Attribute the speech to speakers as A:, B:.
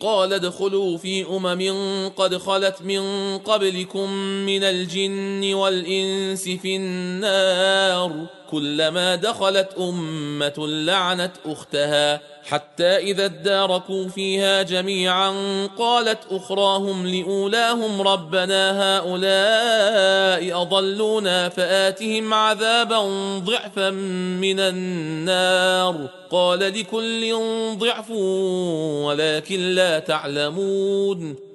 A: قال ادخلوا في قد خلت من قبلكم من الجن والإنس في النار كلما دخلت أمة لعنت أختها حتى إذا اداركوا فيها جميعا قالت أخراهم لأولاهم ربنا هؤلاء أضلونا فآتهم عذابا ضعفا من النار قال لكل ضعف ولكن لا تعلمون